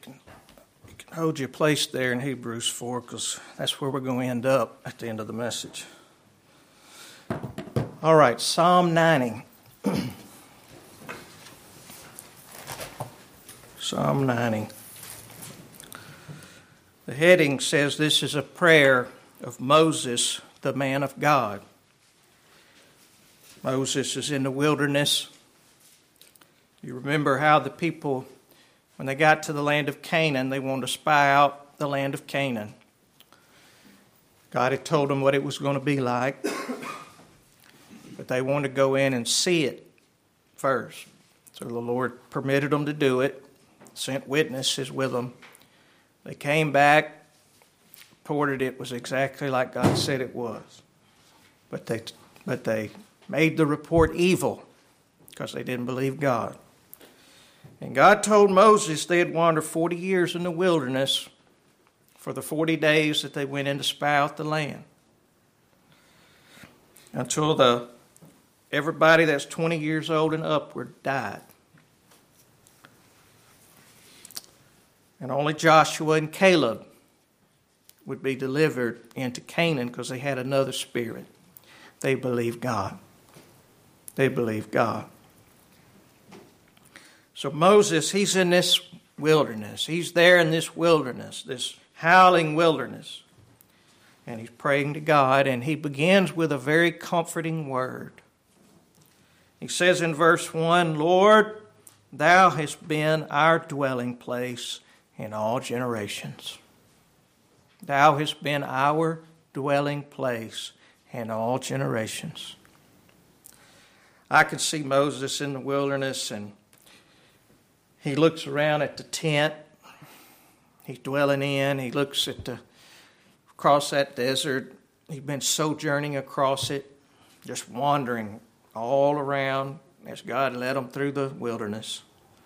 You can hold your place there in Hebrews 4 because that's where we're going to end up at the end of the message. All right, Psalm 90. Psalm 90. The heading says this is a prayer of Moses, the man of God. Moses is in the wilderness. You remember how the people, when they got to the land of Canaan, they wanted to spy out the land of Canaan. God had told them what it was going to be like, but they wanted to go in and see it first. So the Lord permitted them to do it, sent witnesses with them. They came back, reported it was exactly like God said it was. But they made the report evil because they didn't believe God. And God told Moses they had wandered 40 years in the wilderness for the 40 days that they went in to spy out the land. Until everybody that's 20 years old and upward died. And only Joshua and Caleb would be delivered into Canaan because they had another spirit. They believed God. They believed God. So Moses, he's in this wilderness. He's there in this wilderness, this howling wilderness. And he's praying to God, and he begins with a very comforting word. He says in verse 1, Lord, thou hast been our dwelling place in all generations. Thou hast been our dwelling place in all generations. I could see Moses in the wilderness, and he looks around at the tent he's dwelling in. He looks across that desert. He's been sojourning across it, just wandering all around as God led him through the wilderness.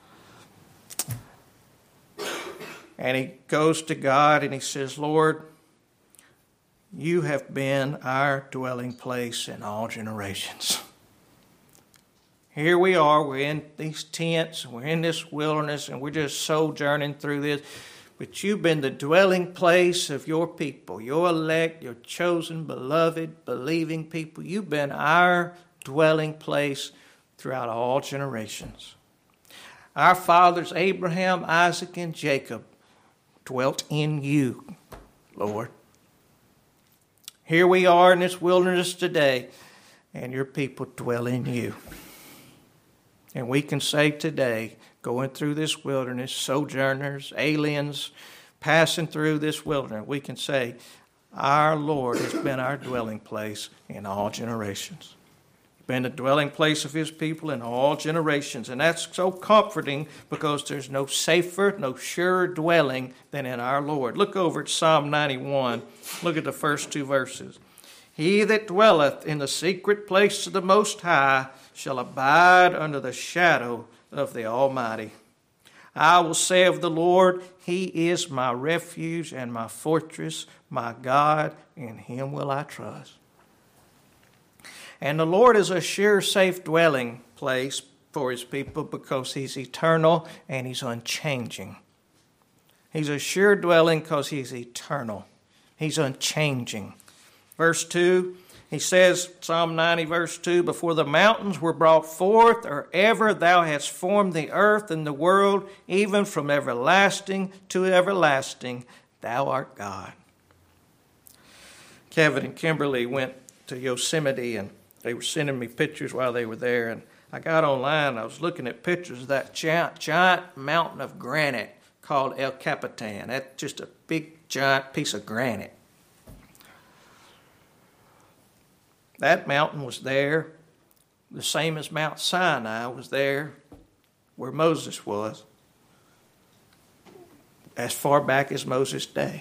And he goes to God and he says, Lord, you have been our dwelling place in all generations. Here we are, we're in these tents, we're in this wilderness, and we're just sojourning through this. But you've been the dwelling place of your people, your elect, your chosen, beloved, believing people. You've been our dwelling place throughout all generations. Our fathers, Abraham, Isaac, and Jacob, dwelt in you, Lord. Here we are in this wilderness today, and your people dwell in you. And we can say today, going through this wilderness, sojourners, aliens, passing through this wilderness, we can say, our Lord has been our dwelling place in all generations. Been the dwelling place of his people in all generations. And that's so comforting because there's no safer, no surer dwelling than in our Lord. Look over at Psalm 91. Look at the first two verses. He that dwelleth in the secret place of the Most High shall abide under the shadow of the Almighty. I will say of the Lord, he is my refuge and my fortress, my God, in him will I trust. And the Lord is a sure, safe dwelling place for his people because he's eternal and he's unchanging. He's a sure dwelling because he's eternal. He's unchanging. Verse 2, he says, Psalm 90, verse 2, before the mountains were brought forth, or ever thou hast formed the earth and the world, even from everlasting to everlasting, thou art God. Kevin and Kimberly went to Yosemite, and they were sending me pictures while they were there, and I got online, I was looking at pictures of that giant mountain of granite called El Capitan. That's just a big, giant piece of granite. That mountain was there, the same as Mount Sinai was there where Moses was, as far back as Moses' day.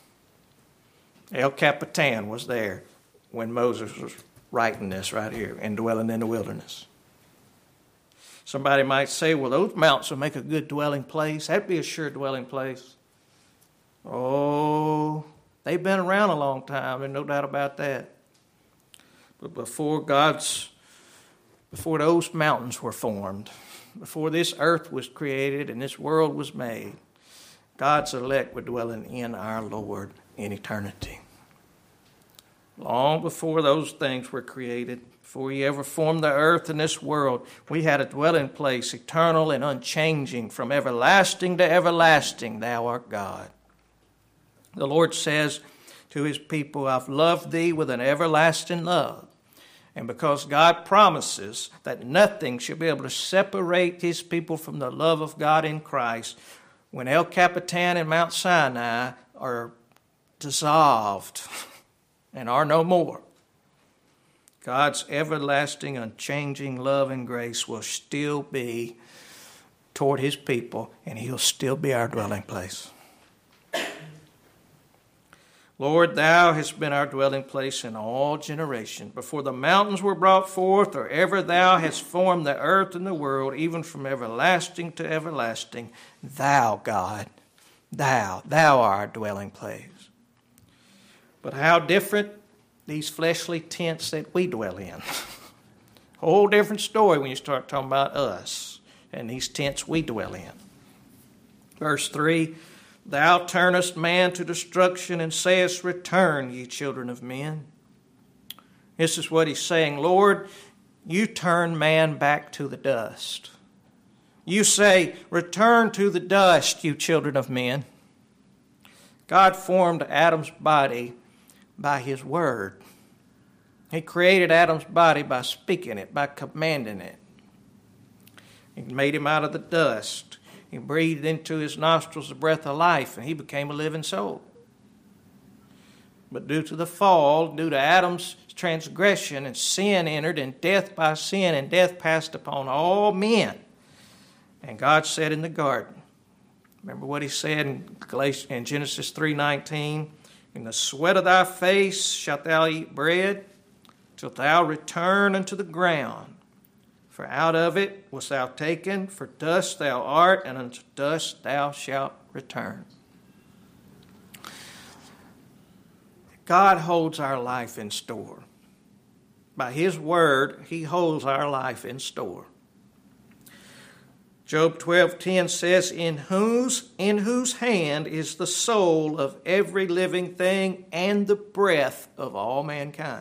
El Capitan was there when Moses was writing this right here and dwelling in the wilderness. Somebody might say, well, those mountains will make a good dwelling place. That'd be a sure dwelling place. Oh, they've been around a long time, there's no doubt about that. But before those mountains were formed, before this earth was created and this world was made, God's elect were dwelling in our Lord in eternity. Long before those things were created, before He ever formed the earth and this world, we had a dwelling place, eternal and unchanging, from everlasting to everlasting. Thou art God. The Lord says to His people, I've loved thee with an everlasting love. And because God promises that nothing shall be able to separate His people from the love of God in Christ, when El Capitan and Mount Sinai are dissolved and are no more, God's everlasting, unchanging love and grace will still be toward His people, and He'll still be our dwelling place. Lord, Thou hast been our dwelling place in all generations. Before the mountains were brought forth, or ever Thou hast formed the earth and the world, even from everlasting to everlasting, Thou, God, Thou are our dwelling place. But how different these fleshly tents that we dwell in. Whole different story when you start talking about us and these tents we dwell in. Verse 3, Thou turnest man to destruction and sayest, Return, ye children of men. This is what He's saying. Lord, You turn man back to the dust. You say, Return to the dust, you children of men. God formed Adam's body by His word. He created Adam's body by speaking it, by commanding it. He made him out of the dust. He breathed into his nostrils the breath of life, and he became a living soul. But due to the fall, due to Adam's transgression, and sin entered, and death by sin, and death passed upon all men. And God said in the garden, remember what He said in Genesis 3:19, In the sweat of thy face shalt thou eat bread, till thou return unto the ground. For out of it wast thou taken, for dust thou art, and unto dust thou shalt return. God holds our life in store. By His word, He holds our life in store. Job 12:10 says, in whose hand is the soul of every living thing and the breath of all mankind.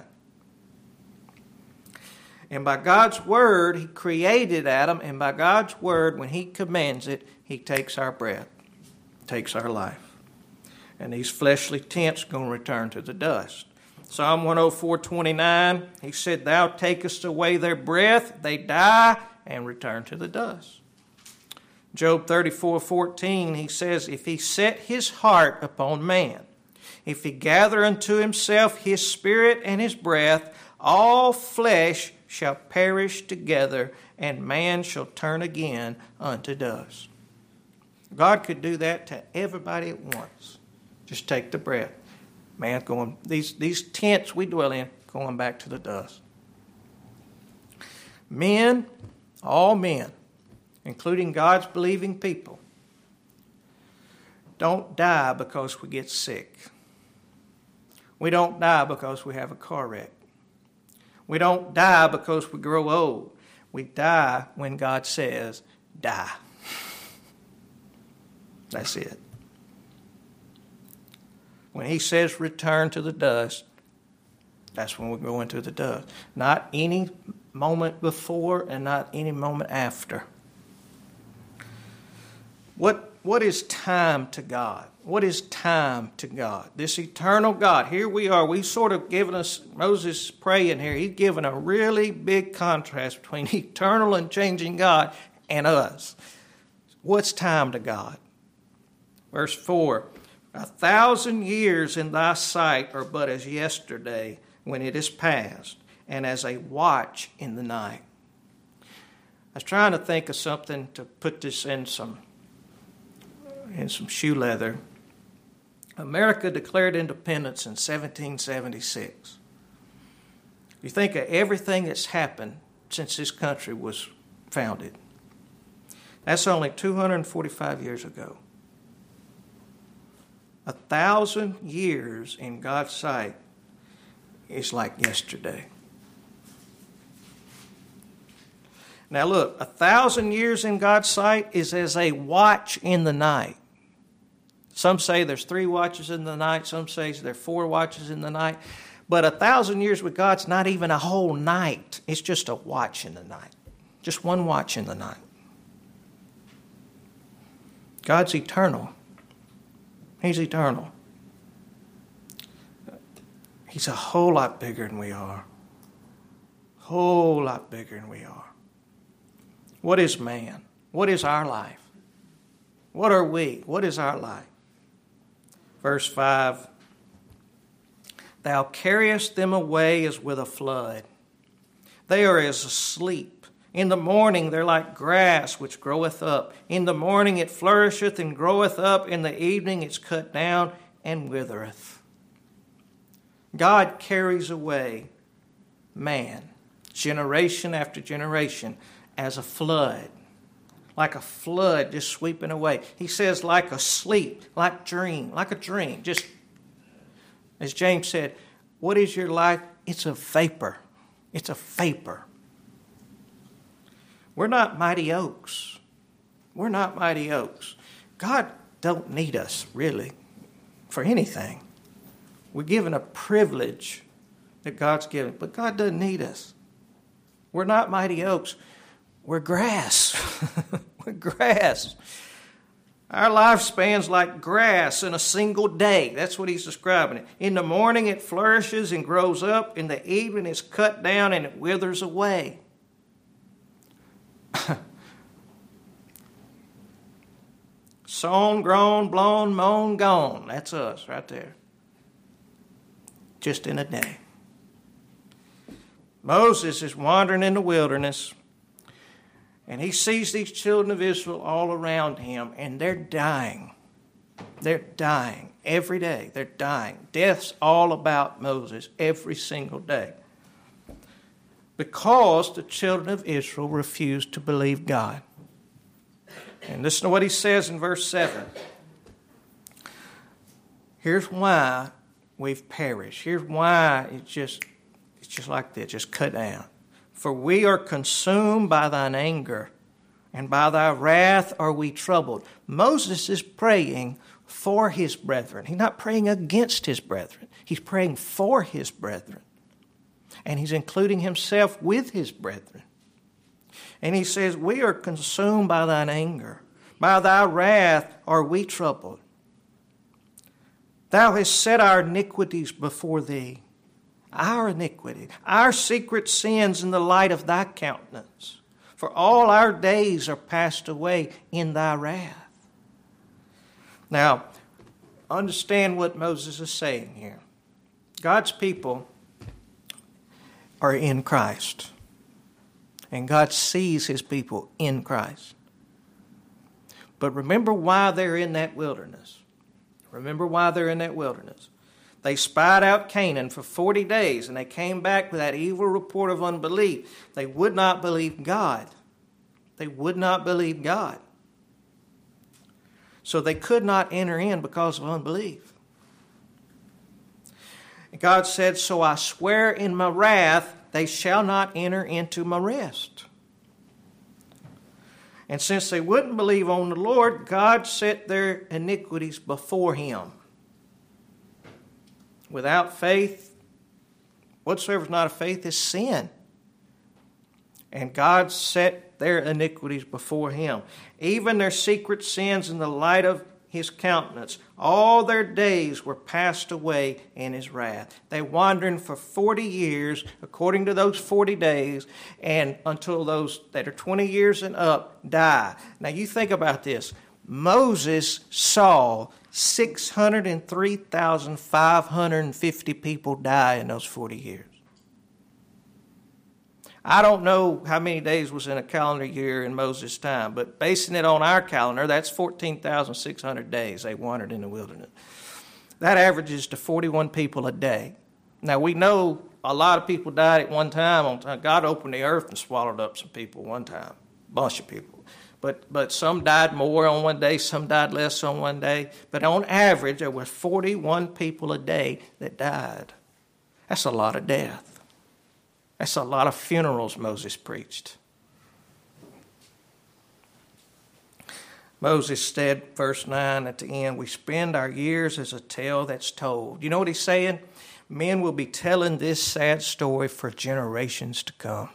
And by God's word, He created Adam, and by God's word, when He commands it, He takes our breath, takes our life. And these fleshly tents are going to return to the dust. Psalm 104:29, He said, Thou takest away their breath, they die, and return to the dust. Job 34:14, He says, If He set His heart upon man, if He gather unto Himself His spirit and His breath, all flesh shall perish together, and man shall turn again unto dust. God could do that to everybody at once. Just take the breath. Man going, these tents we dwell in, going back to the dust. Men, all men, including God's believing people, don't die because we get sick. We don't die because we have a car wreck. We don't die because we grow old. We die when God says, die. That's it. When He says return to the dust, that's when we go into the dust. Not any moment before and not any moment after. What is time to God? What is time to God? This eternal God. Here we are. We sort of given us, Moses praying here, he's given a really big contrast between eternal and changing God and us. What's time to God? Verse 4, 1,000 years in thy sight are but as yesterday when it is past, and as a watch in the night. I was trying to think of something to put this in some shoe leather. America declared independence in 1776. You think of everything that's happened since this country was founded. That's only 245 years ago. 1,000 years in God's sight is like yesterday. Now look, 1,000 years in God's sight is as a watch in the night. Some say there's 3 watches in the night. Some say there's 4 watches in the night. But 1,000 years with God's not even a whole night. It's just a watch in the night. Just one watch in the night. God's eternal. He's eternal. He's a whole lot bigger than we are. Whole lot bigger than we are. What is man? What is our life? What are we? What is our life? Verse 5. Thou carriest them away as with a flood. They are as asleep. In the morning they're like grass which groweth up. In the morning it flourisheth and groweth up. In the evening it's cut down and withereth. God carries away man, generation after generation, as a flood. Like a flood just sweeping away. He says like a sleep, like a dream. Just, as James said, what is your life? It's a vapor. It's a vapor. We're not mighty oaks. We're not mighty oaks. God don't need us, really, for anything. We're given a privilege that God's given, but God doesn't need us. We're not mighty oaks. We're grass. We're grass. Our lifespan's like grass in a single day. That's what he's describing it. In the morning it flourishes and grows up. In the evening it's cut down and it withers away. Sown, grown, blown, mown, gone. That's us right there. Just in a day. Moses is wandering in the wilderness, and he sees these children of Israel all around him, and they're dying. They're dying every day. They're dying. Death's all about Moses every single day. Because the children of Israel refused to believe God. And listen to what he says in verse 7. Here's why we've perished. Here's why it's just like this, just cut down. For we are consumed by thine anger, and by thy wrath are we troubled. Moses is praying for his brethren. He's not praying against his brethren. He's praying for his brethren. And he's including himself with his brethren. And he says, we are consumed by thine anger. By thy wrath are we troubled. Thou hast set our iniquities before thee. Our iniquity, our secret sins in the light of thy countenance. For all our days are passed away in thy wrath. Now, understand what Moses is saying here. God's people are in Christ. And God sees his people in Christ. But remember why they're in that wilderness. Remember why they're in that wilderness. They spied out Canaan for 40 days, and they came back with that evil report of unbelief. They would not believe God. They would not believe God. So they could not enter in because of unbelief. And God said, so I swear in my wrath, they shall not enter into my rest. And since they wouldn't believe on the Lord, God set their iniquities before him. Without faith, whatsoever is not of faith is sin. And God set their iniquities before him, even their secret sins in the light of his countenance. All their days were passed away in his wrath. They wandered for 40 years, according to those 40 days, and until those that are 20 years and up die. Now you think about this. Moses saw 603,550 people die in those 40 years. I don't know how many days was in a calendar year in Moses' time, but basing it on our calendar, that's 14,600 days they wandered in the wilderness. That averages to 41 people a day. Now, we know a lot of people died at one time. God opened the earth and swallowed up some people one time, a bunch of people. But some died more on one day, some died less on one day. But on average, there were 41 people a day that died. That's a lot of death. That's a lot of funerals Moses preached. Moses said, verse 9 at the end, we spend our years as a tale that's told. You know what he's saying? Men will be telling this sad story for generations to come.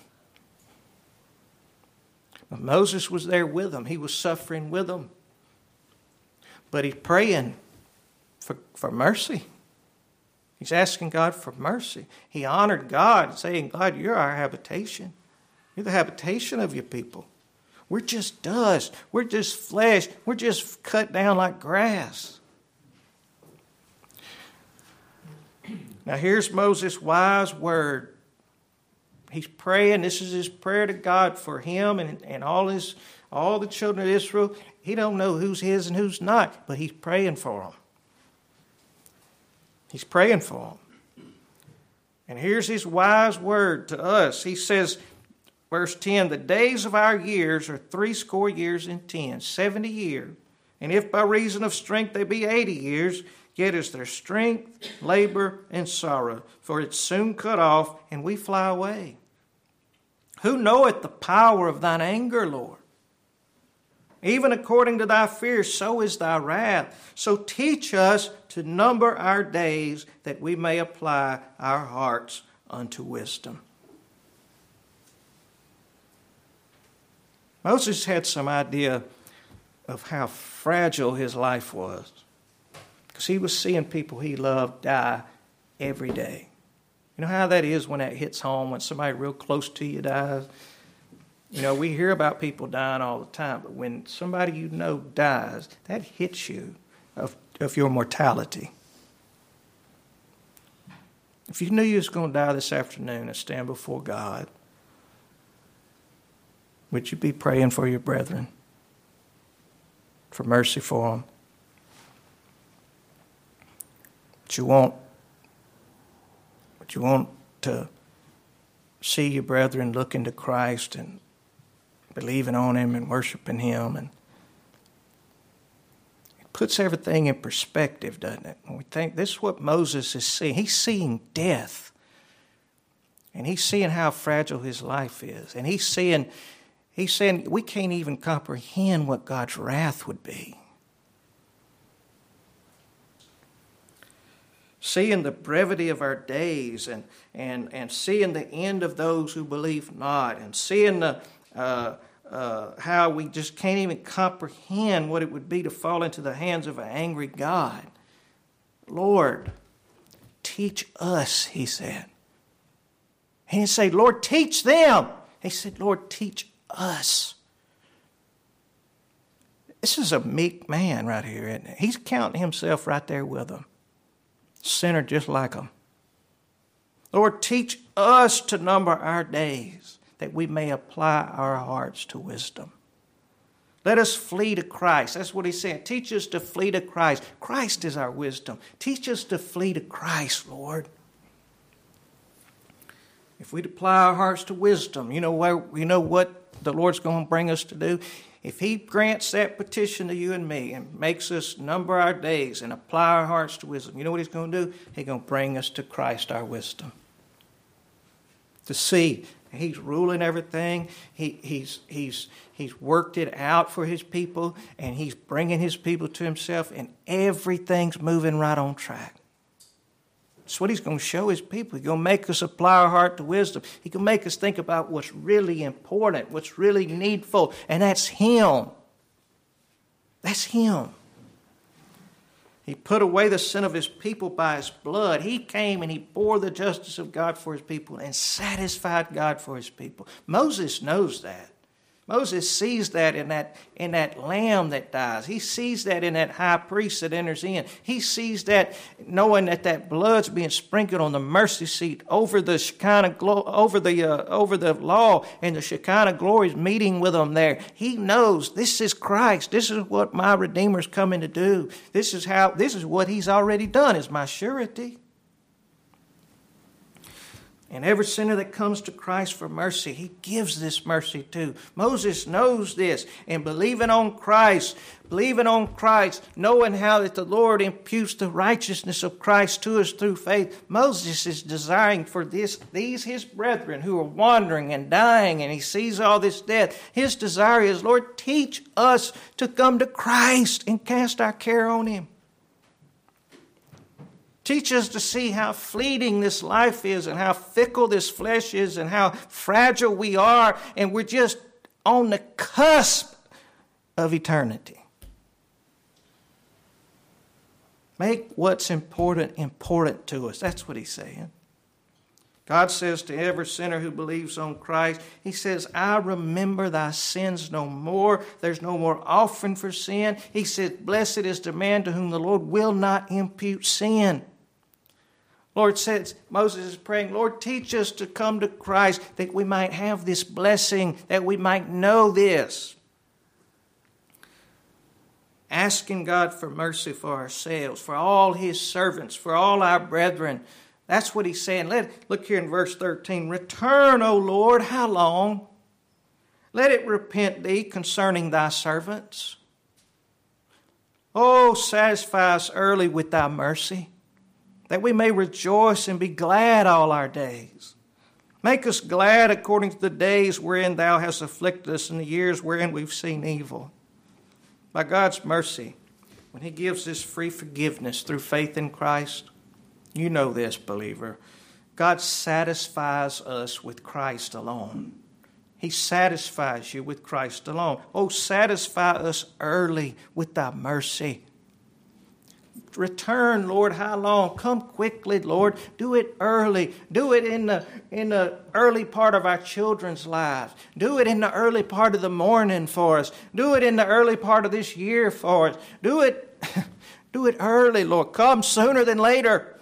But Moses was there with them. He was suffering with them. But he's praying for mercy. He's asking God for mercy. He honored God, saying, God, you're our habitation. You're the habitation of your people. We're just dust. We're just flesh. We're just cut down like grass. Now here's Moses' wise word. He's praying. This is his prayer to God for him and all the children of Israel. He don't know who's his and who's not, but he's praying for them. He's praying for them. And here's his wise word to us. He says, verse 10, the days of our years are 80 years and 10, 70 years. And if by reason of strength they be 80 years, yet is their strength, labor, and sorrow, for it's soon cut off, and we fly away. Who knoweth the power of thine anger, Lord? Even according to thy fear, so is thy wrath. So teach us to number our days, that we may apply our hearts unto wisdom. Moses had some idea of how fragile his life was, because he was seeing people he loved die every day. You know how that is when that hits home, when somebody real close to you dies? You know, we hear about people dying all the time, but when somebody you know dies, that hits you of your mortality. If you knew you was going to die this afternoon and stand before God, would you be praying for your brethren, for mercy for them? Would you want to see your brethren looking to Christ and believing on Him and worshiping Him? And it puts everything in perspective, doesn't it? When we think this is what Moses is seeing. He's seeing death. And he's seeing how fragile his life is. And he's saying we can't even comprehend what God's wrath would be. Seeing the brevity of our days and seeing the end of those who believe not, and seeing how we just can't even comprehend what it would be to fall into the hands of an angry God. Lord, teach us, he said. He didn't say, Lord, teach them. He said, Lord, teach us. This is a meek man right here, isn't it? He's counting himself right there with them. Sinner just like them. Lord, teach us to number our days, that we may apply our hearts to wisdom. Let us flee to Christ. That's what he's saying. Teach us to flee to Christ. Christ is our wisdom. Teach us to flee to Christ, Lord. If we apply our hearts to wisdom, you know what the Lord's going to bring us to do? If He grants that petition to you and me and makes us number our days and apply our hearts to wisdom, you know what He's going to do? He's going to bring us to Christ, our wisdom. To see He's ruling everything. He's worked it out for His people, and He's bringing His people to Himself, and everything's moving right on track. That's what He's going to show His people. He's going to make us apply our heart to wisdom. He can make us think about what's really important, what's really needful, and that's Him. That's Him. He put away the sin of His people by His blood. He came and He bore the justice of God for His people and satisfied God for His people. Moses knows that. Moses sees that in that lamb that dies. He sees that in that high priest that enters in. He sees that knowing that blood's being sprinkled on the mercy seat over the Shekinah over the law, and the Shekinah glory is meeting with them there. He knows this is Christ. This is what my Redeemer's coming to do. This is what He's already done. Is my surety. And every sinner that comes to Christ for mercy, he gives this mercy too. Moses knows this, and believing on Christ, knowing how that the Lord imputes the righteousness of Christ to us through faith, Moses is desiring for these his brethren who are wandering and dying, and he sees all this death. His desire is, Lord, teach us to come to Christ and cast our care on him. Teach us to see how fleeting this life is and how fickle this flesh is and how fragile we are, and we're just on the cusp of eternity. Make what's important important to us. That's what he's saying. God says to every sinner who believes on Christ, he says, I remember thy sins no more. There's no more offering for sin. He says, blessed is the man to whom the Lord will not impute sin. Lord says, Moses is praying, Lord, teach us to come to Christ that we might have this blessing, that we might know this. Asking God for mercy for ourselves, for all his servants, for all our brethren. That's what he's saying. Look here in verse 13. Return, O Lord, how long? Let it repent thee concerning thy servants. Oh, satisfy us early with thy mercy, that we may rejoice and be glad all our days. Make us glad according to the days wherein thou hast afflicted us, and the years wherein we've seen evil. By God's mercy, when he gives this free forgiveness through faith in Christ, you know this, believer, God satisfies us with Christ alone. He satisfies you with Christ alone. Oh, satisfy us early with thy mercy. Return, Lord, how long? Come quickly, Lord. Do it early. Do it in the early part of our children's lives. Do it in the early part of the morning for us. Do it in the early part of this year for us. Do it early, Lord. Come sooner than later.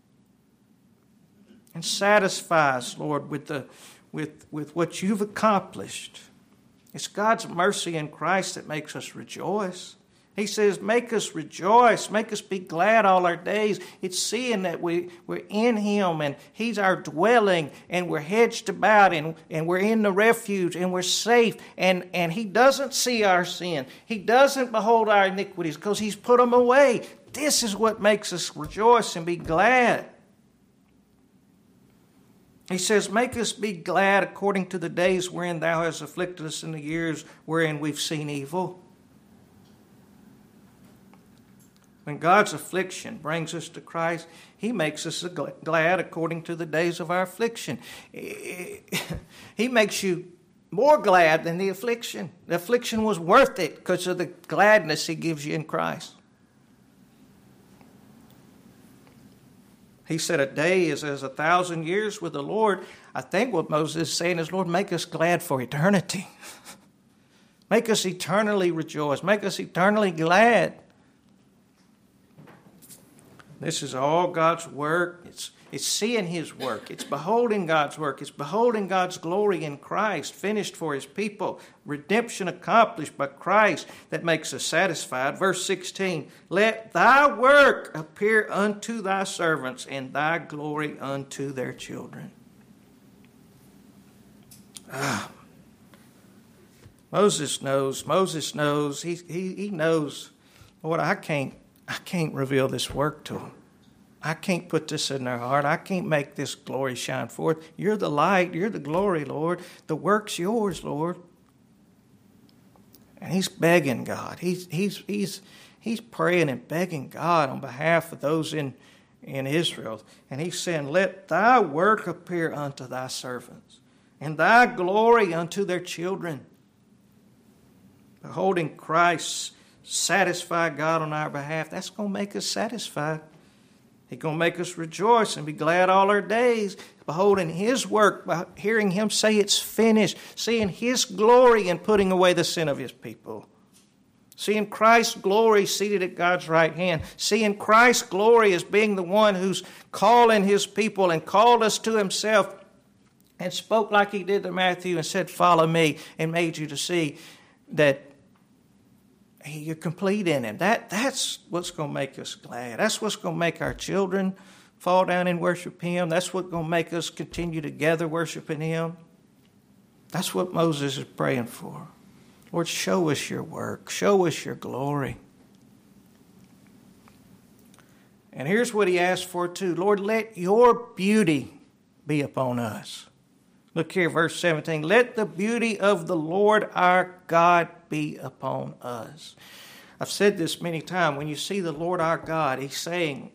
And satisfy us, Lord, with what you've accomplished. It's God's mercy in Christ that makes us rejoice. He says, make us rejoice, make us be glad all our days. It's seeing that we're in him and he's our dwelling and we're hedged about and we're in the refuge and we're safe. And he doesn't see our sin. He doesn't behold our iniquities because he's put them away. This is what makes us rejoice and be glad. He says, make us be glad according to the days wherein thou hast afflicted us, in the years wherein we've seen evil. When God's affliction brings us to Christ, he makes us glad according to the days of our affliction. He makes you more glad than the affliction. The affliction was worth it because of the gladness he gives you in Christ. He said a day is as 1,000 years with the Lord. I think what Moses is saying is, Lord, make us glad for eternity. Make us eternally rejoice. Make us eternally glad. This is all God's work. It's seeing his work. It's beholding God's work. It's beholding God's glory in Christ, finished for his people. Redemption accomplished by Christ that makes us satisfied. Verse 16, let thy work appear unto thy servants and thy glory unto their children. Moses knows. He knows, Lord, I can't reveal this work to them. I can't put this in their heart. I can't make this glory shine forth. You're the light. You're the glory, Lord. The work's yours, Lord. And he's begging God. He's praying and begging God on behalf of those in Israel. And he's saying, let thy work appear unto thy servants, and thy glory unto their children. Beholding Christ satisfy God on our behalf, that's going to make us satisfied. He's going to make us rejoice and be glad all our days, beholding his work, by hearing him say it's finished, seeing his glory in putting away the sin of his people, seeing Christ's glory seated at God's right hand, seeing Christ's glory as being the one who's calling his people and called us to himself and spoke like he did to Matthew and said, follow me, and made you to see that you're complete in him. That's what's going to make us glad. That's what's going to make our children fall down and worship Him. That's what's going to make us continue together worshiping Him. That's what Moses is praying for. Lord, show us your work. Show us your glory. And here's what he asked for too. Lord, let your beauty be upon us. Look here, verse 17. Let the beauty of the Lord our God be upon us. I've said this many times. When you see the Lord our God, He's saying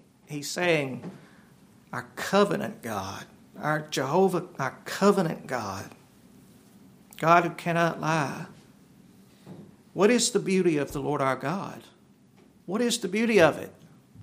our covenant God, our Jehovah, our covenant God, God who cannot lie. What is the beauty of the Lord our God? What is the beauty of it?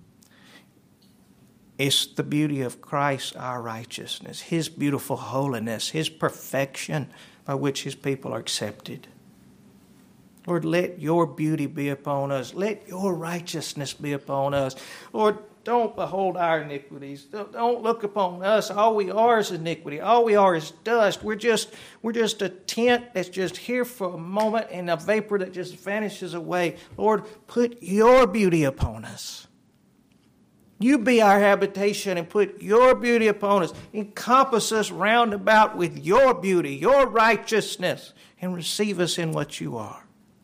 It's the beauty of Christ, our righteousness, His beautiful holiness, His perfection by which His people are accepted. Lord, let your beauty be upon us. Let your righteousness be upon us. Lord, don't behold our iniquities. Don't look upon us. All we are is iniquity. All we are is dust. We're just a tent that's just here for a moment and a vapor that just vanishes away. Lord, put your beauty upon us. You be our habitation and put your beauty upon us. Encompass us round about with your beauty, your righteousness, and receive us in what you are.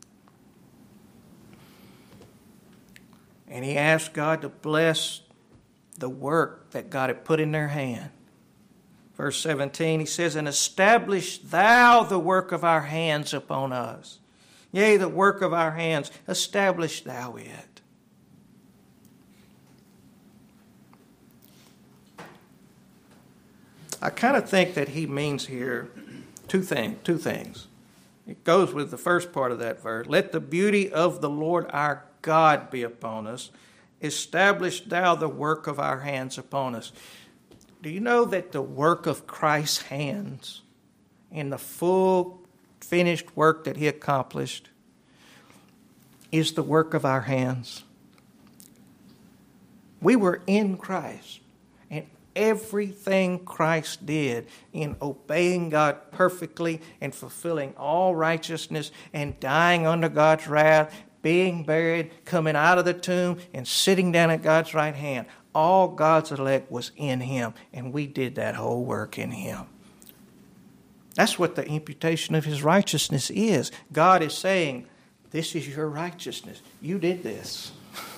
And he asked God to bless the work that God had put in their hand. Verse 17, he says, and establish thou the work of our hands upon us. Yea, the work of our hands, establish thou it. I kind of think that he means here two things. It goes with the first part of that verse. Let the beauty of the Lord our God be upon us. Establish thou the work of our hands upon us. Do you know that the work of Christ's hands in the full finished work that he accomplished is the work of our hands? We were in Christ. Everything Christ did in obeying God perfectly and fulfilling all righteousness and dying under God's wrath, being buried, coming out of the tomb, and sitting down at God's right hand. All God's elect was in Him, and we did that whole work in Him. That's what the imputation of His righteousness is. God is saying, this is your righteousness. You did this.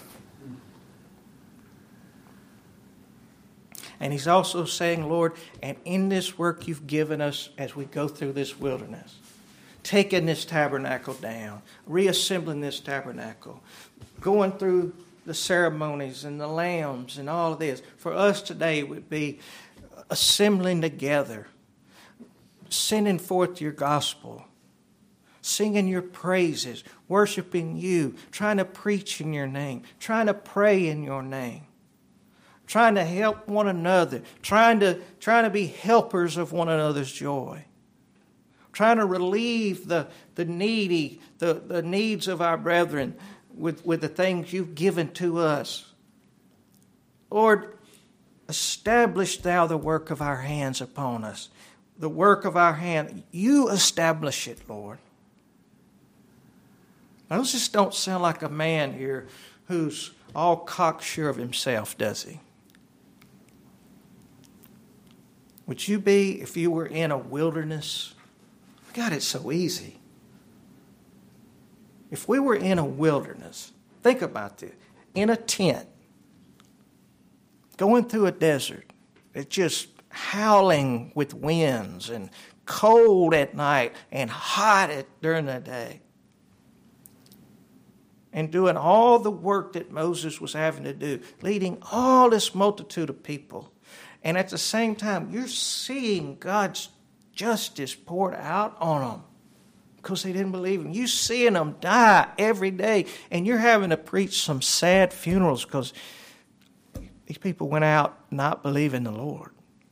And He's also saying, Lord, and in this work you've given us as we go through this wilderness, taking this tabernacle down, reassembling this tabernacle, going through the ceremonies and the lambs and all of this, for us today would be assembling together, sending forth your gospel, singing your praises, worshiping you, trying to preach in your name, trying to pray in your name. Trying to help one another, trying to be helpers of one another's joy, trying to relieve the needy, the needs of our brethren with the things you've given to us. Lord, establish thou the work of our hands upon us. The work of our hand, you establish it, Lord. Those just don't sound like a man here who's all cocksure of himself, does he? Would you be if you were in a wilderness? God, it's so easy. If we were in a wilderness, think about this, in a tent, going through a desert, it's just howling with winds and cold at night and hot during the day. And doing all the work that Moses was having to do, leading all this multitude of people. And at the same time, you're seeing God's justice poured out on them because they didn't believe Him. You're seeing them die every day, and you're having to preach some sad funerals because these people went out not believing the Lord.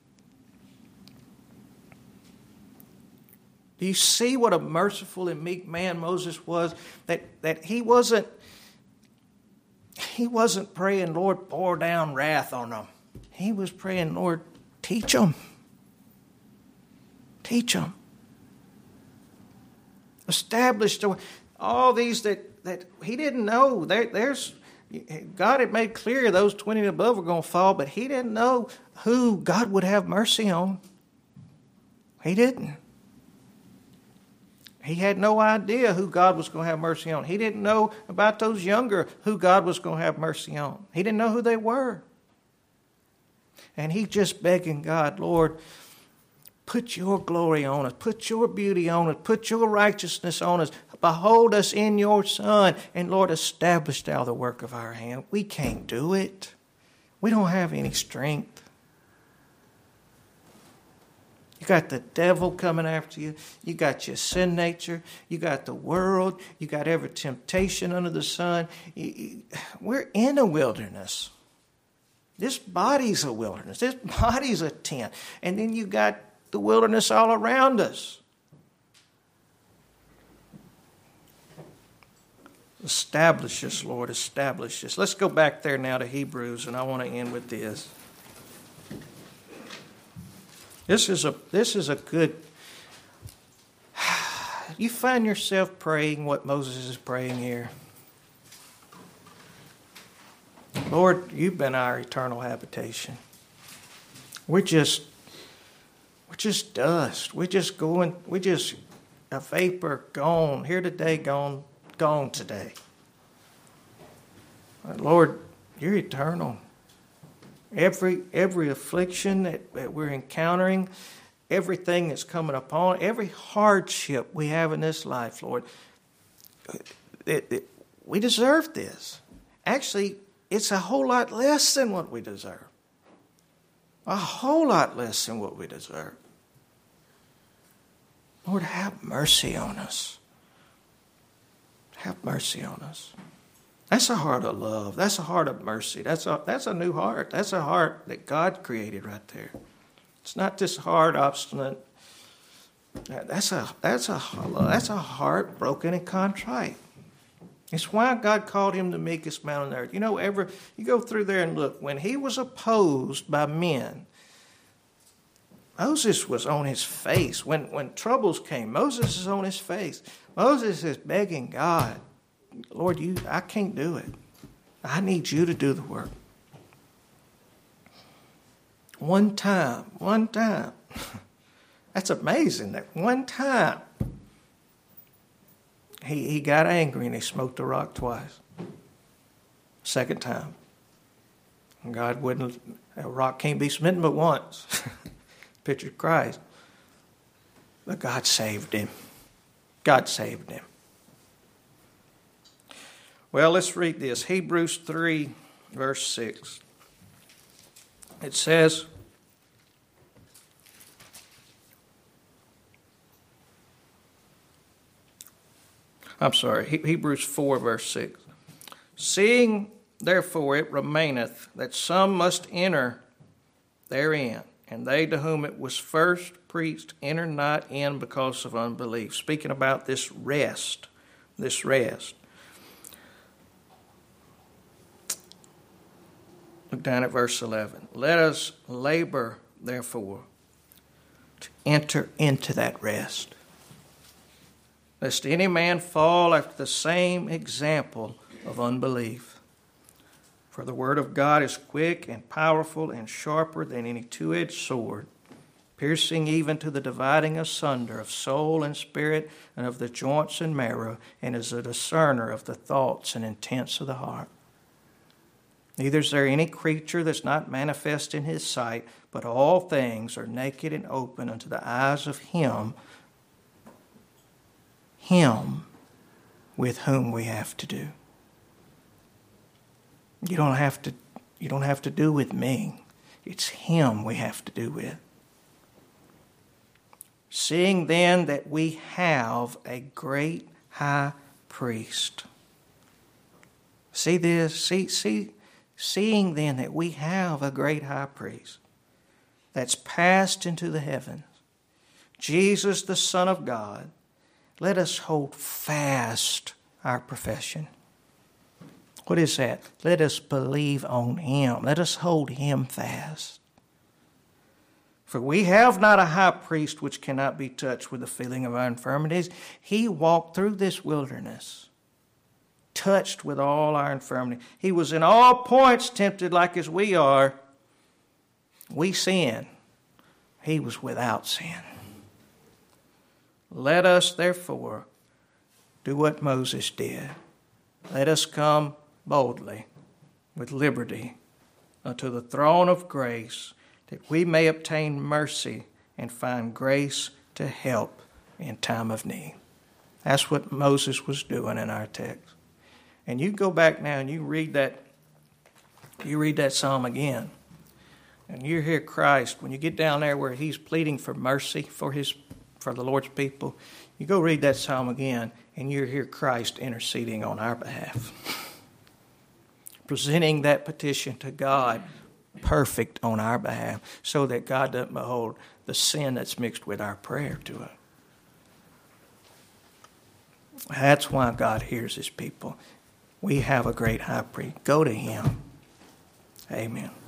Do you see what a merciful and meek man Moses was? That he wasn't praying, Lord, pour down wrath on them. He was praying, Lord, teach them. Teach them. Establish all these that he didn't know. There's God had made clear those 20 and above were going to fall, but he didn't know who God would have mercy on. He didn't. He had no idea who God was going to have mercy on. He didn't know about those younger who God was going to have mercy on. He didn't know who they were. And he just begging God, Lord, put your glory on us. Put your beauty on us. Put your righteousness on us. Behold us in your Son. And Lord, establish thou the work of our hand. We can't do it. We don't have any strength. You got the devil coming after you. You got your sin nature. You got the world. You got every temptation under the sun. We're in a wilderness. This body's a wilderness. This body's a tent. And then you got the wilderness all around us. Establish us, Lord. Establish us. Let's go back there now to Hebrews, and I want to end with this. This is a good... You find yourself praying what Moses is praying here. Lord, you've been our eternal habitation. We're just dust. We're just a vapor gone. Here today, gone today. Lord, you're eternal. Every affliction that we're encountering, everything that's coming upon, every hardship we have in this life, Lord, we deserve this. Actually, it's a whole lot less than what we deserve. A whole lot less than what we deserve. Lord, have mercy on us. Have mercy on us. That's a heart of love. That's a heart of mercy. That's a new heart. That's a heart that God created right there. It's not this hard, obstinate. That's a heart broken and contrite. It's why God called him the meekest man on earth. You know, you go through there and look, when he was opposed by men, Moses was on his face. When troubles came, Moses is on his face. Moses is begging God, Lord, I can't do it. I need you to do the work. One time. That's amazing that one time he got angry and he smote the rock twice. Second time. God wouldn't, a rock can't be smitten but once. Picture of Christ. But God saved him. God saved him. Well, let's read this. Hebrews 3, verse 6. It says, Hebrews 4, verse 6. Seeing, therefore, it remaineth that some must enter therein, and they to whom it was first preached enter not in because of unbelief. Speaking about this rest. Look down at verse 11. Let us labor, therefore, to enter into that rest, lest any man fall after the same example of unbelief. For the word of God is quick and powerful and sharper than any two-edged sword, piercing even to the dividing asunder of soul and spirit and of the joints and marrow, and is a discerner of the thoughts and intents of the heart. Neither is there any creature that's not manifest in his sight, but all things are naked and open unto the eyes of him with whom we have to do. You don't have to do with me. It's him we have to do with. Seeing then that we have a great high priest. See this? Seeing then that we have a great high priest that's passed into the heavens, Jesus the Son of God, let us hold fast our profession. What is that? Let us believe on him. Let us hold him fast. For we have not a high priest which cannot be touched with the feeling of our infirmities. He walked through this wilderness touched with all our infirmity. He was in all points tempted like as we are. We sin. He was without sin. Let us, therefore, do what Moses did. Let us come boldly with liberty unto the throne of grace, that we may obtain mercy and find grace to help in time of need. That's what Moses was doing in our text. And you go back now and you read that psalm again. And you hear Christ, when you get down there where he's pleading for mercy for the Lord's people, you go read that psalm again and you hear Christ interceding on our behalf. Presenting that petition to God perfect on our behalf, so that God doesn't behold the sin that's mixed with our prayer to it. That's why God hears his people. We have a great high priest. Go to him. Amen.